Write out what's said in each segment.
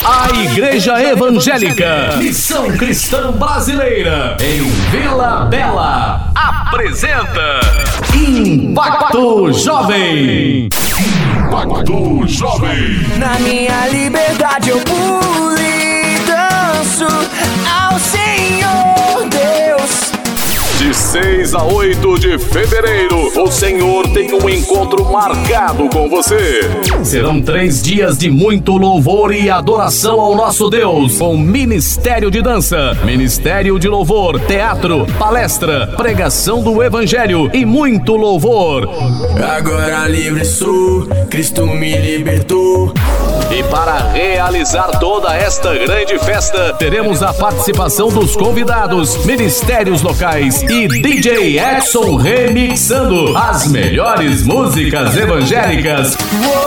A Igreja Evangélica Missão Cristã Brasileira em Vila Bela apresenta Impacto Jovem. Impacto Jovem. Na minha liberdade eu pulo e danço ao Senhor Deus. De 6 a 8 de fevereiro, o Senhor tem um encontro marcado com você. Serão 3 dias de muito louvor e adoração ao nosso Deus, com ministério de dança, ministério de louvor, teatro, palestra, pregação do Evangelho e muito louvor. Agora livre sou, Cristo me libertou. E para realizar toda esta grande festa, teremos a participação dos convidados, ministérios locais e DJ Edson remixando as melhores músicas evangélicas.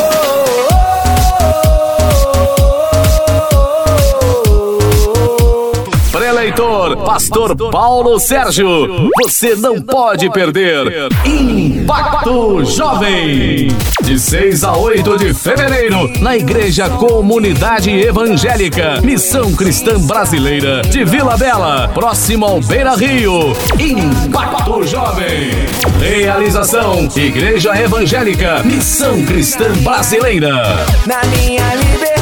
Preletor, Pastor Paulo Sérgio, você não pode perder Impacto Jovem. De 6 a 8 de fevereiro, na Igreja Comunidade Evangélica Missão Cristã Brasileira de Vila Bela, próximo ao Beira Rio. Impacto Jovem. Realização: Igreja Evangélica Missão Cristã Brasileira. Na minha liberdade